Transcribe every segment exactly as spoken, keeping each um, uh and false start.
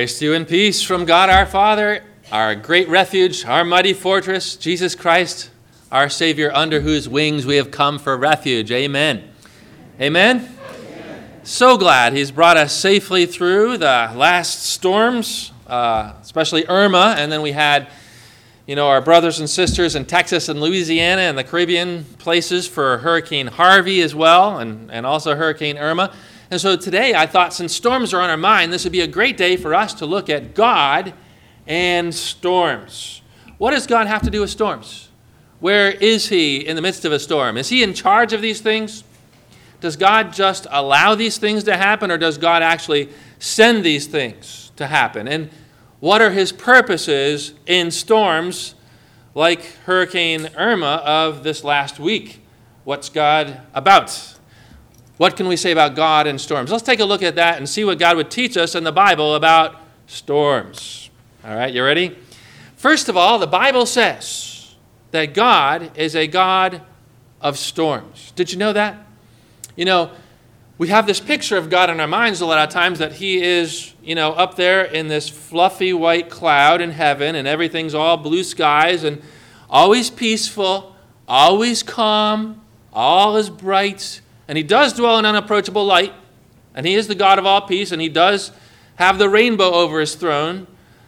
Grace to you and peace from God our Father, our great refuge, our mighty fortress, Jesus Christ, our Savior, under whose wings we have come for refuge. Amen. Amen. Amen. So glad He's brought us safely through the last storms, uh, especially Irma, and then we had, you know, our brothers and sisters in Texas and Louisiana and the Caribbean places for Hurricane Harvey as well, and, and also Hurricane Irma. And so today I thought, since storms are on our mind, this would be a great day for us to look at God and storms. What does God have to do with storms? Where is He in the midst of a storm? Is He in charge of these things? Does God just allow these things to happen, or does God actually send these things to happen? And what are His purposes in storms like Hurricane Irma of this last week? What's God about? What can we say about God and storms? Let's take a look at that and see what God would teach us in the Bible about storms. All right, you ready? First of all, the Bible says that God is a God of storms. Did you know that? You know, we have this picture of God in our minds a lot of times that He is, you know, up there in this fluffy white cloud in heaven, and everything's all blue skies and always peaceful, always calm, all is bright. And He does dwell in unapproachable light, and He is the God of all peace, and He does have the rainbow over His throne.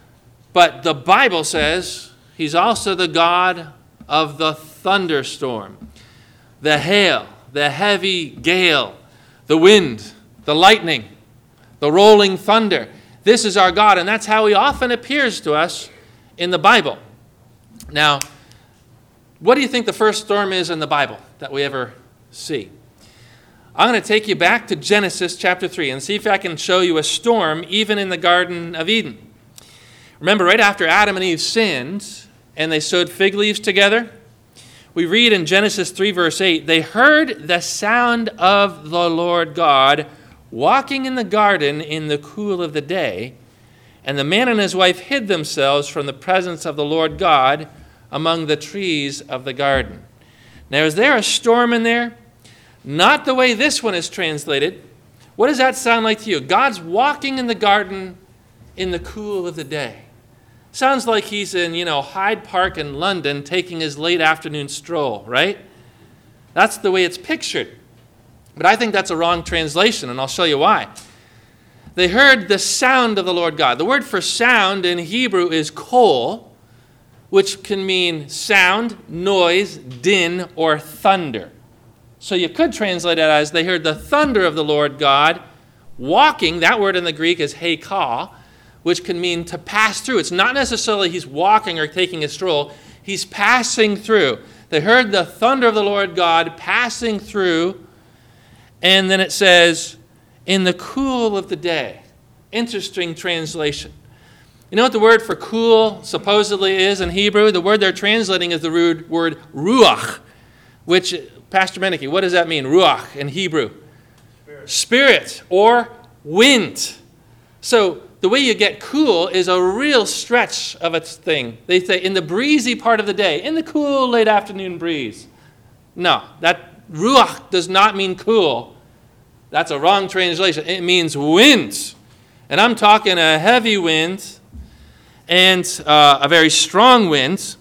But the Bible says He's also the God of the thunderstorm, the hail, the heavy gale, the wind, the lightning, the rolling thunder. This is our God, and that's how He often appears to us in the Bible. Now, what do you think the first storm is in the Bible that we ever see? I'm going to take you back to Genesis chapter three and see if I can show you a storm even in the Garden of Eden. Remember, right after Adam and Eve sinned and they sewed fig leaves together, we read in Genesis three verse eight, they heard the sound of the Lord God walking in the garden in the cool of the day, and the man and his wife hid themselves from the presence of the Lord God among the trees of the garden. Now, is there a storm in there? Not the way this one is translated. What does that sound like to you? God's walking in the garden in the cool of the day. Sounds like He's in, you know, Hyde Park in London taking his late afternoon stroll, right? That's the way it's pictured. But I think that's a wrong translation, and I'll show you why. They heard the sound of the Lord God. The word for sound in Hebrew is kol, which can mean sound, noise, din, or thunder. So you could translate it as they heard the thunder of the Lord God walking. That word in the Greek is heikah, which can mean to pass through. It's not necessarily He's walking or taking a stroll. He's passing through. They heard the thunder of the Lord God passing through. And then it says, in the cool of the day. Interesting translation. You know what the word for cool supposedly is in Hebrew? The word they're translating is the word ruach, which... Pastor Menike, what does that mean, ruach in Hebrew? Spirit. Spirit or wind. So the way you get cool is a real stretch of a thing. They say in the breezy part of the day, in the cool late afternoon breeze. No, that ruach does not mean cool. That's a wrong translation. It means wind. And I'm talking a heavy wind and uh, a very strong wind.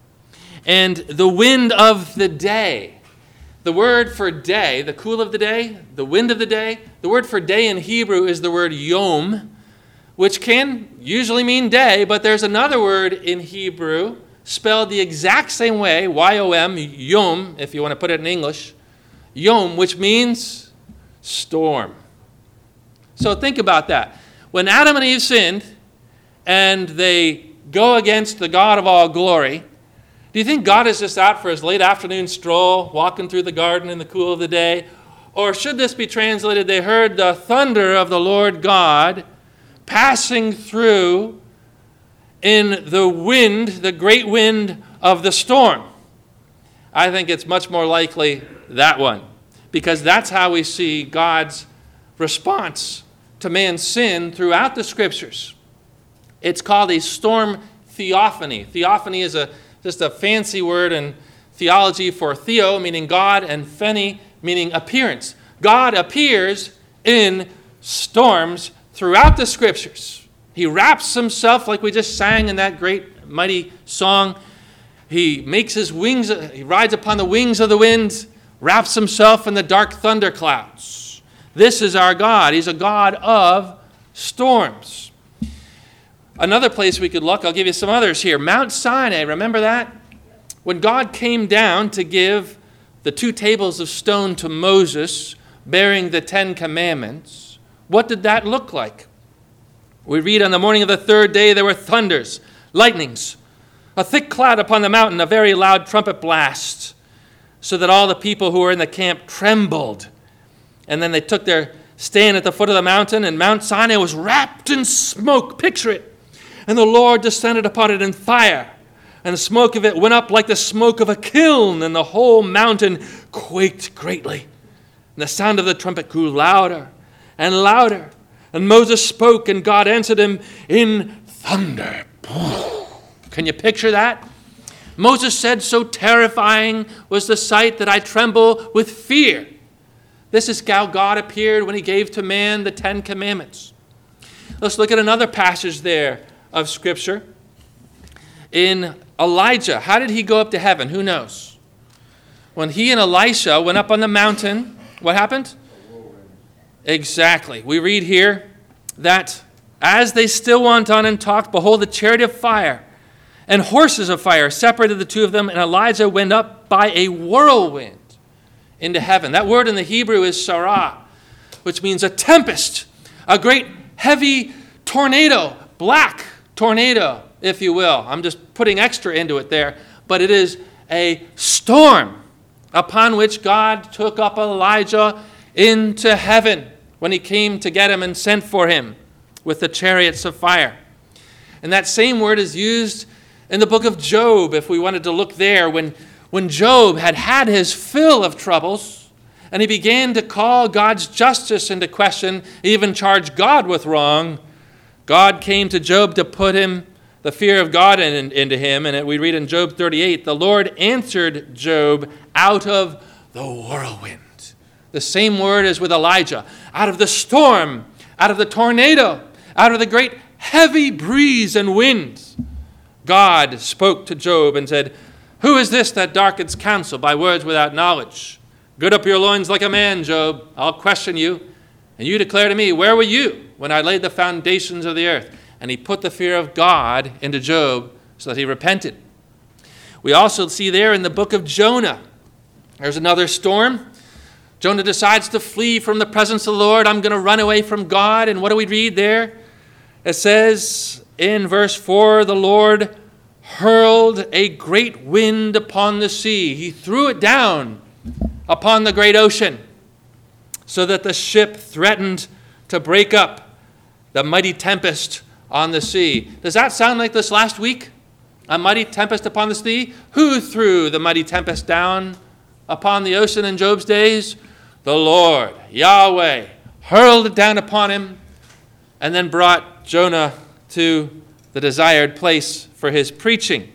And the wind of the day. The word for day, the cool of the day, the wind of the day, the word for day in Hebrew is the word yom, which can usually mean day, but there's another word in Hebrew spelled the exact same way, Y O M, yom, if you want to put it in English, yom, which means storm. So think about that. When Adam and Eve sinned and they go against the God of all glory, do you think God is just out for his late afternoon stroll, walking through the garden in the cool of the day? Or should this be translated, they heard the thunder of the Lord God passing through in the wind, the great wind of the storm? I think it's much more likely that one, because that's how we see God's response to man's sin throughout the Scriptures. It's called a storm theophany. Theophany is a just a fancy word in theology for theo, meaning God, and pheny, meaning appearance. God appears in storms throughout the Scriptures. He wraps himself, like we just sang in that great, mighty song. He makes his wings, he rides upon the wings of the wind, wraps himself in the dark thunder clouds. This is our God. He's a God of storms. Another place we could look, I'll give you some others here. Mount Sinai, remember that? When God came down to give the two tables of stone to Moses, bearing the Ten Commandments, what did that look like? We read, on the morning of the third day there were thunders, lightnings, a thick cloud upon the mountain, a very loud trumpet blast, so that all the people who were in the camp trembled. And then they took their stand at the foot of the mountain, and Mount Sinai was wrapped in smoke. Picture it. And the Lord descended upon it in fire, and the smoke of it went up like the smoke of a kiln, and the whole mountain quaked greatly. And the sound of the trumpet grew louder and louder. And Moses spoke, and God answered him in thunder. Can you picture that? Moses said, so terrifying was the sight that I tremble with fear. This is how God appeared when he gave to man the Ten Commandments. Let's look at another passage there of Scripture. In Elijah, how did he go up to heaven? Who knows? When he and Elisha went up on the mountain, what happened? Exactly. We read here that as they still went on and talked, behold, a chariot of fire and horses of fire separated the two of them, and Elijah went up by a whirlwind into heaven. That word in the Hebrew is sarah, which means a tempest, a great heavy tornado, black tornado, if you will. I'm just putting extra into it there, but it is a storm upon which God took up Elijah into heaven when he came to get him and sent for him with the chariots of fire. And that same word is used in the book of Job, if we wanted to look there, when, when Job had had his fill of troubles and he began to call God's justice into question, even charge God with wrong. God came to Job to put him, the fear of God in, into him. And we read in Job thirty-eight, the Lord answered Job out of the whirlwind. The same word as with Elijah. Out of the storm, out of the tornado, out of the great heavy breeze and wind, God spoke to Job and said, who is this that darkens counsel by words without knowledge? Gird up your loins like a man, Job. I'll question you. And you declare to me, where were you when I laid the foundations of the earth? And he put the fear of God into Job so that he repented. We also see there in the book of Jonah, there's another storm. Jonah decides to flee from the presence of the Lord. I'm going to run away from God. And what do we read there? It says in verse four, the Lord hurled a great wind upon the sea. He threw it down upon the great ocean so that the ship threatened to break up, the mighty tempest on the sea. Does that sound like this last week? A mighty tempest upon the sea? Who threw the mighty tempest down upon the ocean in Job's days? The Lord, Yahweh, hurled it down upon him and then brought Jonah to the desired place for his preaching.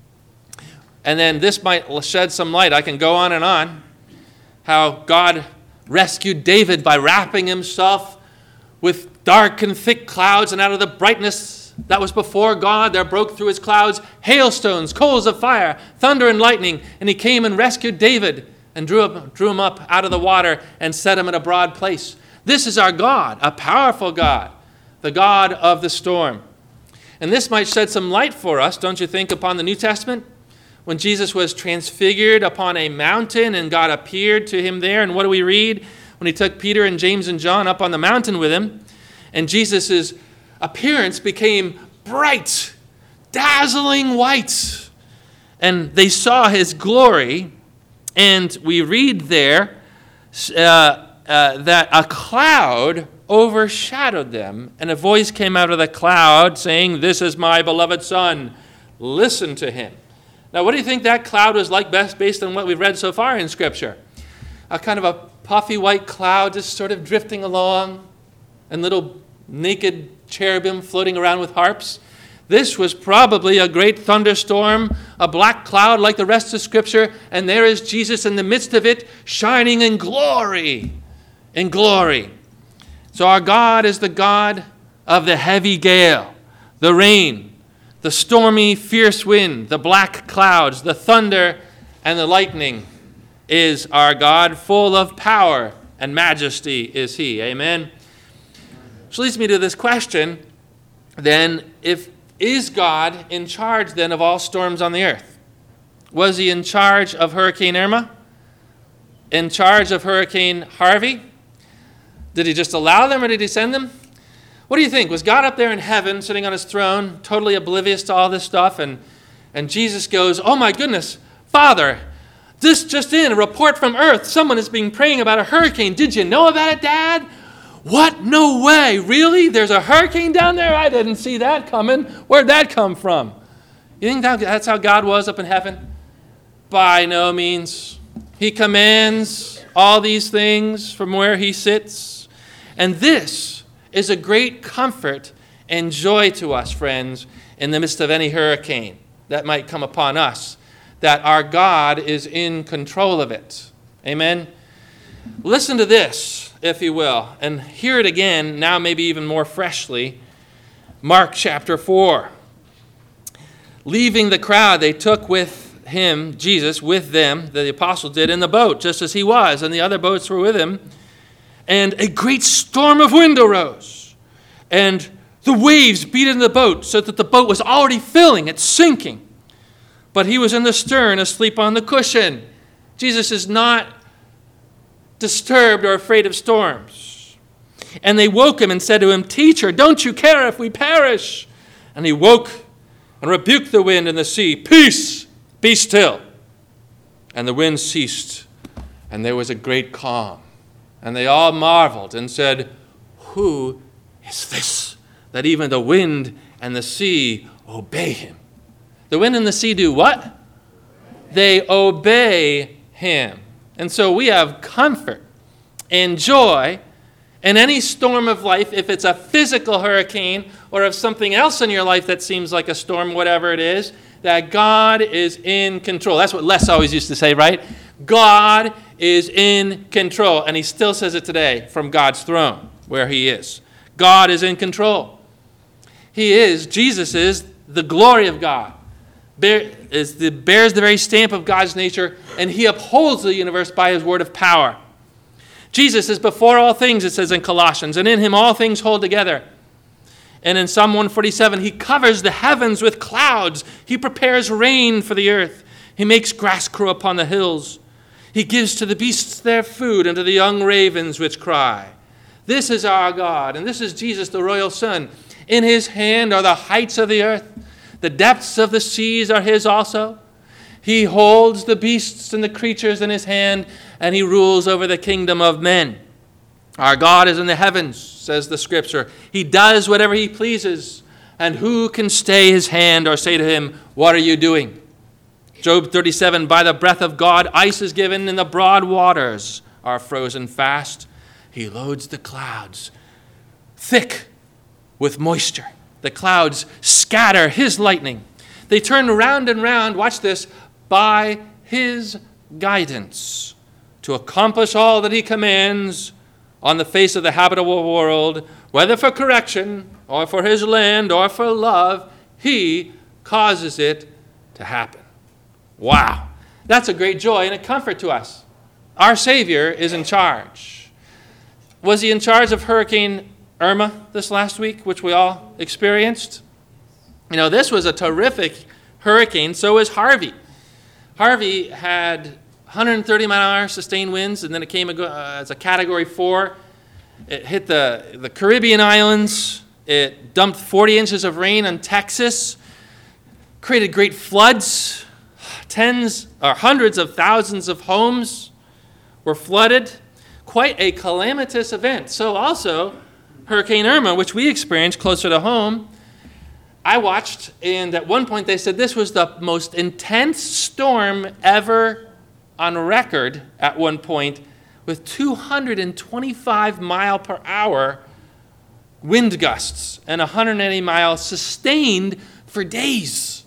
And then this might shed some light. I can go on and on. How God rescued David by wrapping himself with dark and thick clouds, and out of the brightness that was before God, there broke through his clouds hailstones, coals of fire, thunder and lightning, and he came and rescued David and drew, up, drew him up out of the water and set him in a broad place. This is our God, a powerful God, the God of the storm. And this might shed some light for us, don't you think, upon the New Testament? When Jesus was transfigured upon a mountain and God appeared to him there. And what do we read? When he took Peter and James and John up on the mountain with him, and Jesus' appearance became bright, dazzling white. And they saw his glory. And we read there uh, uh, that a cloud overshadowed them, and a voice came out of the cloud saying, this is my beloved Son, listen to him. Now, what do you think that cloud was like best based on what we've read so far in Scripture? A kind of a puffy white cloud just sort of drifting along, and little naked cherubim floating around with harps. This was probably a great thunderstorm, a black cloud like the rest of Scripture, and there is Jesus in the midst of it, shining in glory, in glory. So our God is the God of the heavy gale, the rain, the stormy, fierce wind, the black clouds, the thunder, and the lightning is our God. Full of power and majesty is he. Amen. Which leads me to this question, then, if is God in charge then of all storms on the earth? Was he in charge of Hurricane Irma? In charge of Hurricane Harvey? Did he just allow them or did he send them? What do you think? Was God up there in heaven sitting on his throne, totally oblivious to all this stuff? And, and Jesus goes, oh my goodness, Father, this just in, a report from earth. Someone is being praying about a hurricane. Did you know about it, Dad? What? No way. Really? There's a hurricane down there? I didn't see that coming. Where'd that come from? You think that, that's how God was up in heaven? By no means. He commands all these things from where he sits. And this is a great comfort and joy to us, friends, in the midst of any hurricane that might come upon us, that our God is in control of it. Amen? Listen to this, if you will, and hear it again, now maybe even more freshly. Mark chapter four. Leaving the crowd, they took with him, Jesus, with them, the apostles did, in the boat, just as he was, and the other boats were with him. And a great storm of wind arose, and the waves beat into the boat, so that the boat was already filling, it's sinking. But he was in the stern, asleep on the cushion. Jesus is not disturbed or afraid of storms. And they woke him and said to him, Teacher, don't you care if we perish? And he woke and rebuked the wind and the sea. Peace, be still. And the wind ceased, and there was a great calm. And they all marveled and said, Who is this, that even the wind and the sea obey him? The wind and the sea do what? They obey him. And so we have comfort and joy in any storm of life, if it's a physical hurricane or if something else in your life that seems like a storm, whatever it is, that God is in control. That's what Les always used to say, right? God is in control. And he still says it today from God's throne where he is. God is in control. He is, Jesus is the glory of God. Bear, is the, bears the very stamp of God's nature, and he upholds the universe by his word of power. Jesus is before all things, it says in Colossians, and in him all things hold together. And in Psalm one forty-seven, he covers the heavens with clouds. He prepares rain for the earth. He makes grass grow upon the hills. He gives to the beasts their food, and to the young ravens which cry. This is our God, and this is Jesus, the royal Son. In his hand are the heights of the earth. The depths of the seas are his also. He holds the beasts and the creatures in his hand, and he rules over the kingdom of men. Our God is in the heavens, says the scripture. He does whatever he pleases. And who can stay his hand or say to him, what are you doing? Job thirty-seven, by the breath of God, ice is given, and the broad waters are frozen fast. He loads the clouds thick with moisture. The clouds scatter his lightning. They turn round and round, watch this, by his guidance to accomplish all that he commands on the face of the habitable world, whether for correction or for his land or for love, he causes it to happen. Wow. That's a great joy and a comfort to us. Our Savior is in charge. Was he in charge of Hurricane Irma this last week, which we all experienced? You know, this was a terrific hurricane. So was Harvey. Harvey had one hundred thirty mile an hour sustained winds, and then it came uh, as a category four. It hit the, the Caribbean islands. It dumped forty inches of rain on Texas, created great floods. Tens or hundreds of thousands of homes were flooded. Quite a calamitous event. So also, Hurricane Irma, which we experienced closer to home, I watched, and at one point they said this was the most intense storm ever on record at one point, with two hundred twenty-five mile per hour wind gusts and one hundred eighty miles sustained for days.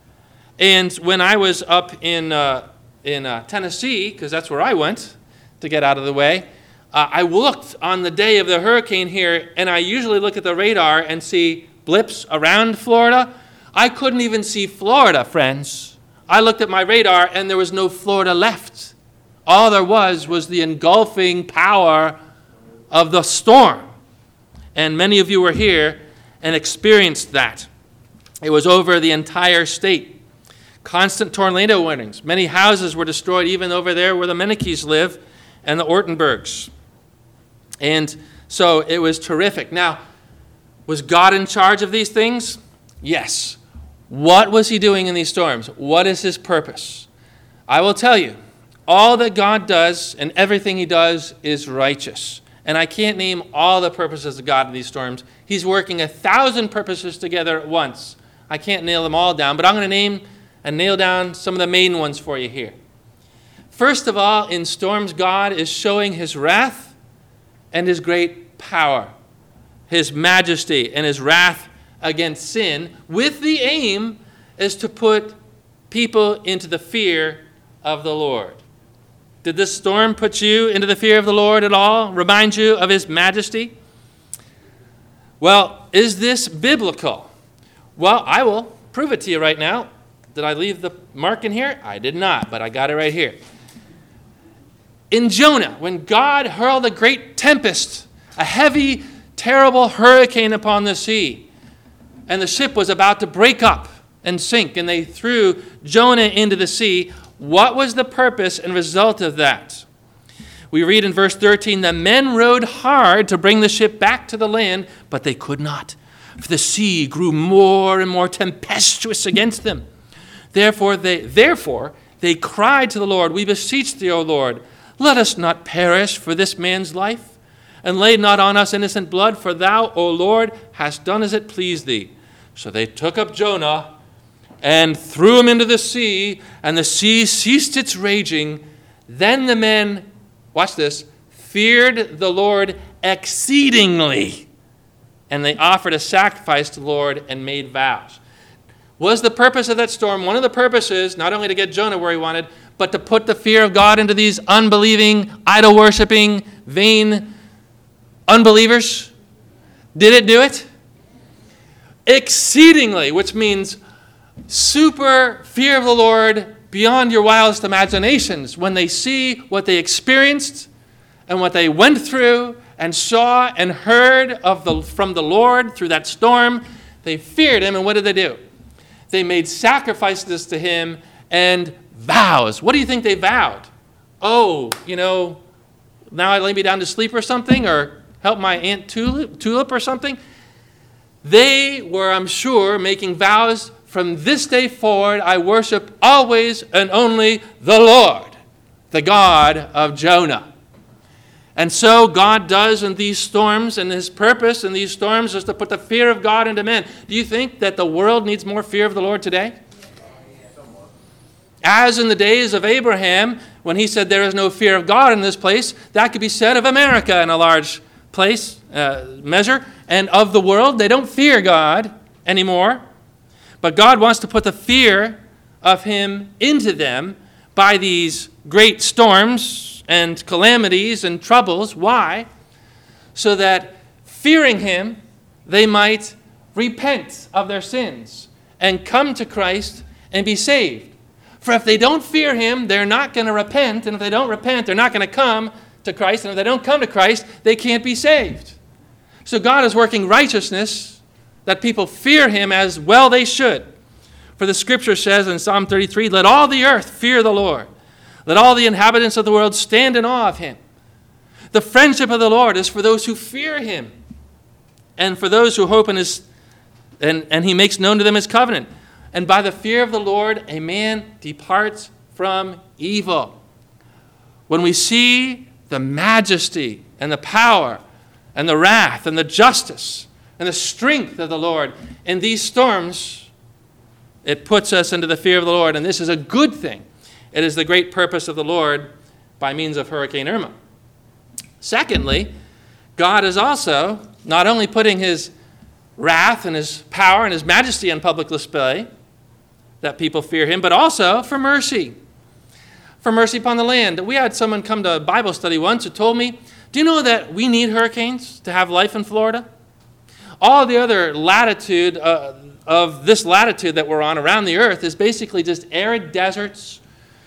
And when I was up in uh, in uh, Tennessee, because that's where I went to get out of the way, Uh, I looked on the day of the hurricane here, and I usually look at the radar and see blips around Florida. I couldn't even see Florida, friends. I looked at my radar, and there was no Florida left. All there was was the engulfing power of the storm. And many of you were here and experienced that. It was over the entire state. Constant tornado warnings. Many houses were destroyed, even over there where the Menikees live and the Ortenbergs. And so it was terrific. Now, was God in charge of these things? Yes. What was he doing in these storms? What is his purpose? I will tell you, all that God does and everything he does is righteous. And I can't name all the purposes of God in these storms. He's working a thousand purposes together at once. I can't nail them all down, but I'm going to name and nail down some of the main ones for you here. First of all, in storms, God is showing his wrath and his great power, his majesty and his wrath against sin, with the aim is to put people into the fear of the Lord. Did this storm put you into the fear of the Lord at all? Remind you of his majesty? Well, is this biblical? Well, I will prove it to you right now. Did I leave the mark in here? I did not, but I got it right here. In Jonah, when God hurled a great tempest, a heavy, terrible hurricane upon the sea, and the ship was about to break up and sink, and they threw Jonah into the sea, what was the purpose and result of that? We read in verse thirteen, the men rowed hard to bring the ship back to the land, but they could not, for the sea grew more and more tempestuous against them. Therefore they, therefore they cried to the Lord, we beseech thee, O Lord, let us not perish for this man's life, and lay not on us innocent blood, for thou, O Lord, hast done as it pleased thee. So they took up Jonah and threw him into the sea, and the sea ceased its raging. Then the men, watch this, feared the Lord exceedingly, and they offered a sacrifice to the Lord and made vows. Was the purpose of that storm, one of the purposes, not only to get Jonah where he wanted, but to put the fear of God into these unbelieving, idol-worshiping, vain unbelievers? Did it do it? Exceedingly, which means super fear of the Lord beyond your wildest imaginations. When they see what they experienced and what they went through and saw and heard of the, from the Lord through that storm, they feared him, and what did they do? They made sacrifices to him and vows. What do you think they vowed? Oh, you know, now I lay me down to sleep or something, or help my Aunt Tulip, Tulip or something. They were, I'm sure, making vows. From this day forward, I worship always and only the Lord, the God of Jonah. And so God does in these storms, and his purpose in these storms is to put the fear of God into men. Do you think that the world needs more fear of the Lord today? As in the days of Abraham, when he said there is no fear of God in this place, that could be said of America in a large place, uh, measure, and of the world. They don't fear God anymore. But God wants to put the fear of him into them by these great storms and calamities and troubles. Why? So that fearing him, they might repent of their sins and come to Christ and be saved. For if they don't fear him, they're not going to repent. And if they don't repent, they're not going to come to Christ. And if they don't come to Christ, they can't be saved. So God is working righteousness that people fear him as well they should. For the scripture says in Psalm thirty-three, let all the earth fear the Lord. Let all the inhabitants of the world stand in awe of him. The friendship of the Lord is for those who fear him, and for those who hope in his, and, and he makes known to them his covenant. And by the fear of the Lord, a man departs from evil. When we see the majesty and the power and the wrath and the justice and the strength of the Lord in these storms, it puts us into the fear of the Lord. And this is a good thing. It is the great purpose of the Lord by means of Hurricane Irma. Secondly, God is also not only putting his wrath and his power and his majesty on public display, that people fear him, but also for mercy. For mercy upon the land. We had someone come to a Bible study once who told me Do you know that we need hurricanes to have life in Florida? All the other latitude uh, of this latitude that we're on around the earth is basically just arid deserts,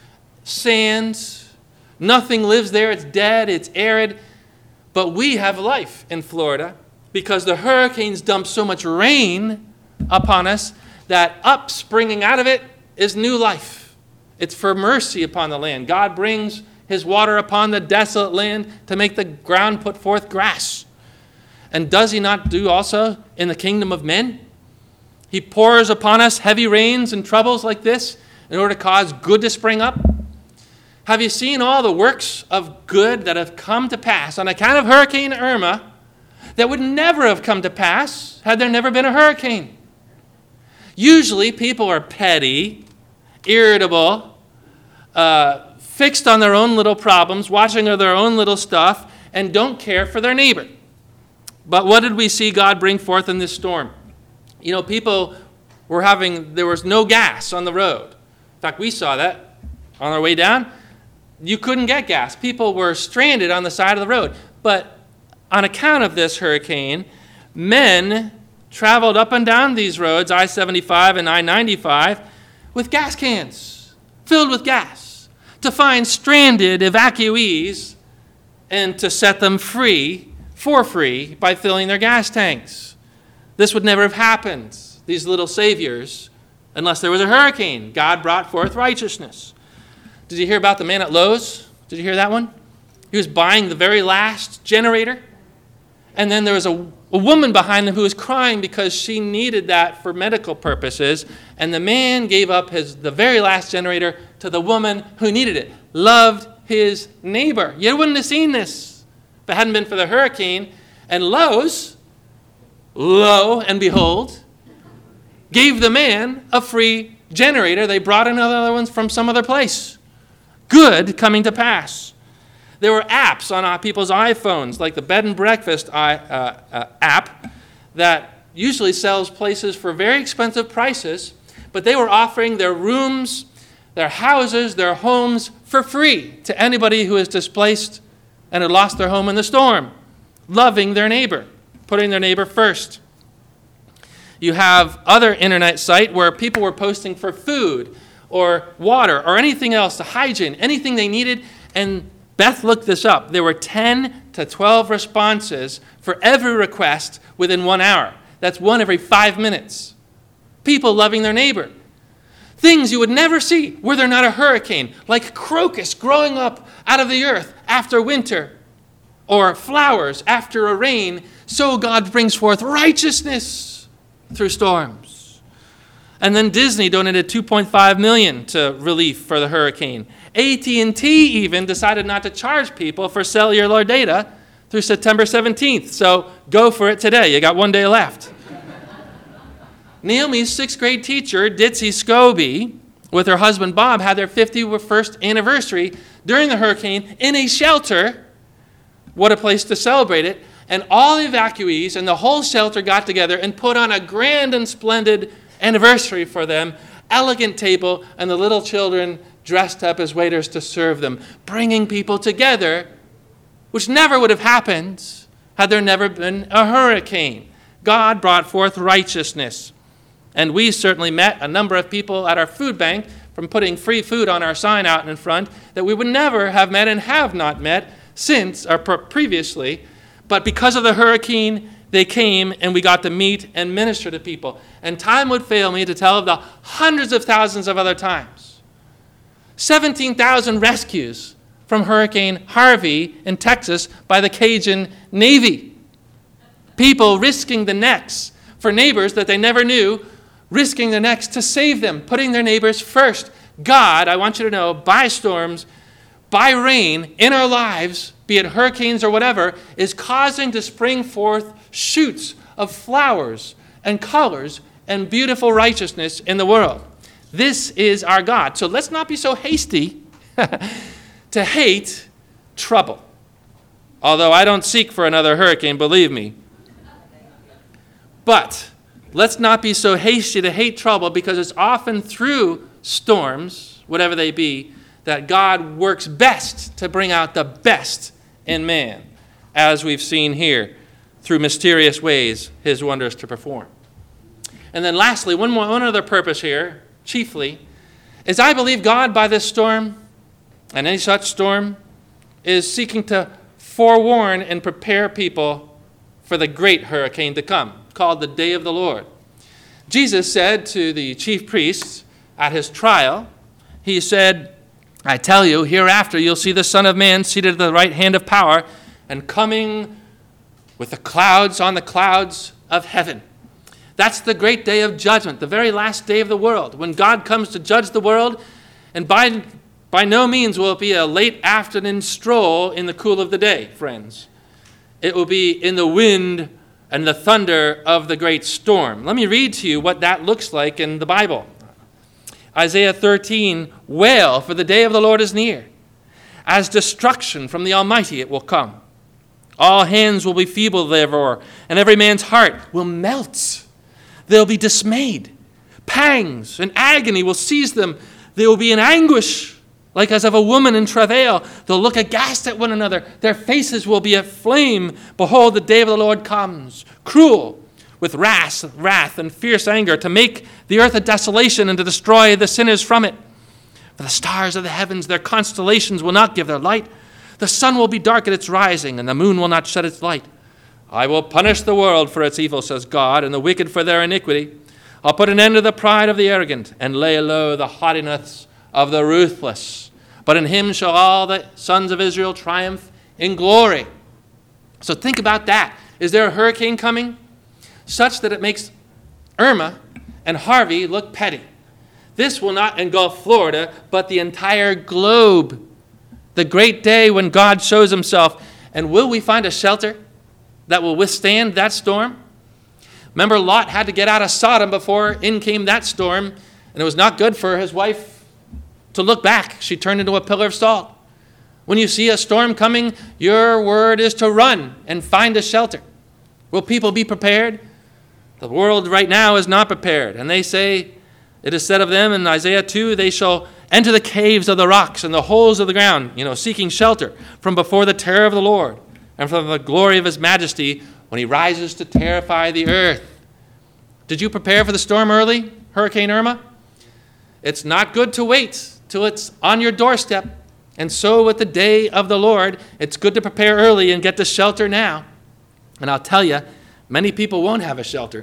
sands. Nothing lives there. It's dead. It's arid. But we have life in Florida because the hurricanes dump so much rain upon us that upspringing out of it is new life. It's for mercy upon the land. God brings his water upon the desolate land to make the ground put forth grass. And does he not do also in the kingdom of men? He pours upon us heavy rains and troubles like this in order to cause good to spring up. Have you seen all the works of good that have come to pass on account of Hurricane Irma that would never have come to pass had there never been a hurricane? Usually people are petty, irritable, uh, fixed on their own little problems, watching their own little stuff, and don't care for their neighbor. But what did we see God bring forth in this storm? You know, people were having, there was no gas on the road. In fact, we saw that on our way down. You couldn't get gas. People were stranded on the side of the road. But on account of this hurricane, men traveled up and down these roads, I seventy-five and I ninety-five, with gas cans filled with gas to find stranded evacuees and to set them free, for free, by filling their gas tanks. This would never have happened, these little saviors, unless there was a hurricane. God brought forth righteousness. Did you hear about the man at Lowe's? Did you hear that one? He was buying the very last generator. And then there was a, a woman behind him who was crying because she needed that for medical purposes. And the man gave up his the very last generator to the woman who needed it. Loved his neighbor. You wouldn't have seen this if it hadn't been for the hurricane. And Lowe's, lo and behold, gave the man a free generator. They brought in other ones from some other place. Good coming to pass. There were apps on people's iPhones, like the Bed and Breakfast uh, uh, app, that usually sells places for very expensive prices, but they were offering their rooms, their houses, their homes for free to anybody who is displaced and had lost their home in the storm, loving their neighbor, putting their neighbor first. You have other internet site where people were posting for food or water or anything else, the hygiene, anything they needed. And Beth looked this up. There were ten to twelve responses for every request within one hour. That's one every five minutes. People loving their neighbor. Things you would never see were there not a hurricane, like crocus growing up out of the earth after winter, or flowers after a rain. So God brings forth righteousness through storms. And then Disney donated two point five million dollars to relief for the hurricane. A T and T even decided not to charge people for cellular data through September seventeenth. So go for it today. You got one day left. Naomi's sixth grade teacher, Ditzy Scobie, with her husband Bob, had their fifty-first anniversary during the hurricane in a shelter. What a place to celebrate it. And all the evacuees and the whole shelter got together and put on a grand and splendid anniversary for them, elegant table, and the little children dressed up as waiters to serve them, bringing people together, which never would have happened had there never been a hurricane. God brought forth righteousness. And we certainly met a number of people at our food bank from putting free food on our sign out in front that we would never have met and have not met since or previously. But because of the hurricane, they came and we got to meet and minister to people. And time would fail me to tell of the hundreds of thousands of other times. seventeen thousand rescues from Hurricane Harvey in Texas by the Cajun Navy. People risking their necks for neighbors that they never knew, risking their necks to save them, putting their neighbors first. God, I want you to know, by storms, by rain, in our lives, be it hurricanes or whatever, is causing to spring forth shoots of flowers and colors and beautiful righteousness in the world. This is our God. So let's not be so hasty to hate trouble. Although I don't seek for another hurricane, believe me. But let's not be so hasty to hate trouble, because it's often through storms, whatever they be, that God works best to bring out the best in man. as we've seen here, through mysterious ways, his wonders to perform. And then lastly, one more, one other purpose here, chiefly, is I believe God by this storm, and any such storm, is seeking to forewarn and prepare people for the great hurricane to come, called the day of the Lord. Jesus said to the chief priests at his trial, he said, I tell you, hereafter you'll see the Son of Man seated at the right hand of power and coming with the clouds on the clouds of heaven. That's the great day of judgment, the very last day of the world, when God comes to judge the world, and by, by no means will it be a late afternoon stroll in the cool of the day, friends. It will be in the wind and the thunder of the great storm. Let me read to you what that looks like in the Bible. Isaiah thirteen, wail, for the day of the Lord is near. As destruction from the Almighty it will come. All hands will be feeble therefore, and every man's heart will melt. They'll be dismayed. Pangs and agony will seize them. They will be in anguish, like as of a woman in travail. They'll look aghast at one another. Their faces will be aflame. Behold, the day of the Lord comes, cruel, with wrath, wrath and fierce anger, to make the earth a desolation and to destroy the sinners from it. For the stars of the heavens, their constellations, will not give their light. The sun will be dark at its rising, and the moon will not shed its light. I will punish the world for its evil, says God, and the wicked for their iniquity. I'll put an end to the pride of the arrogant and lay low the haughtiness of the ruthless. But in him shall all the sons of Israel triumph in glory. So think about that. Is there a hurricane coming? Such that it makes Irma and Harvey look petty. This will not engulf Florida, but the entire globe. The great day when God shows himself. And will we find a shelter that will withstand that storm? Remember, Lot had to get out of Sodom before in came that storm, and it was not good for his wife to look back. She turned into a pillar of salt. When you see a storm coming, your word is to run and find a shelter. Will people be prepared? The world right now is not prepared. And they say, it is said of them in Isaiah two, they shall enter the caves of the rocks and the holes of the ground, you know, seeking shelter from before the terror of the Lord and from the glory of his majesty when he rises to terrify the earth. Did you prepare for the storm early, Hurricane Irma? It's not good to wait till it's on your doorstep. And so with the day of the Lord, it's good to prepare early and get to shelter now. And I'll tell you, many people won't have a shelter.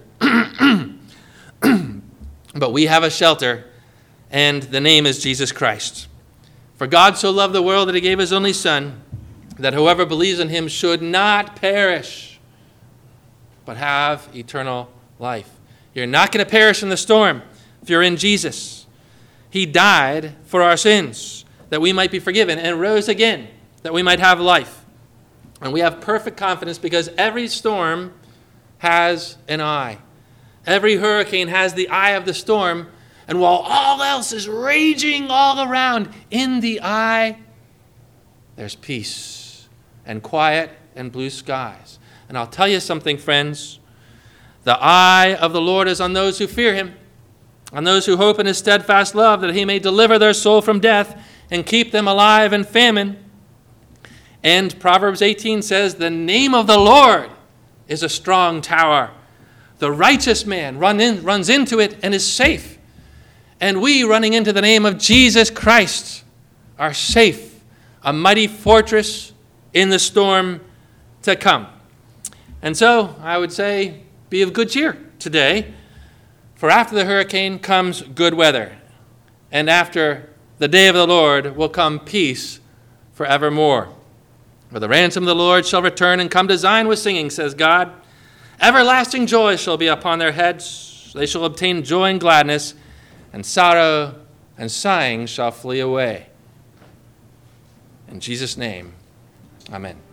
But we have a shelter, and the name is Jesus Christ. For God so loved the world that he gave his only Son, that whoever believes in him should not perish, but have eternal life. You're not going to perish in the storm if you're in Jesus. He died for our sins, that we might be forgiven, and rose again, that we might have life. And we have perfect confidence because every storm has an eye. Every hurricane has the eye of the storm, and while all else is raging all around, in the eye, there's peace and quiet and blue skies. And I'll tell you something, friends. The eye of the Lord is on those who fear him, on those who hope in his steadfast love, that he may deliver their soul from death and keep them alive in famine. And Proverbs eighteen says, the name of the Lord is a strong tower. The righteous man run in, runs into it and is safe. And we, running into the name of Jesus Christ, are safe, a mighty fortress in the storm to come. And so I would say, be of good cheer today, for after the hurricane comes good weather, and after the day of the Lord will come peace forevermore. For the ransom of the Lord shall return and come to Zion with singing, says God. Everlasting joy shall be upon their heads. They shall obtain joy and gladness, and sorrow and sighing shall flee away. In Jesus' name, amen.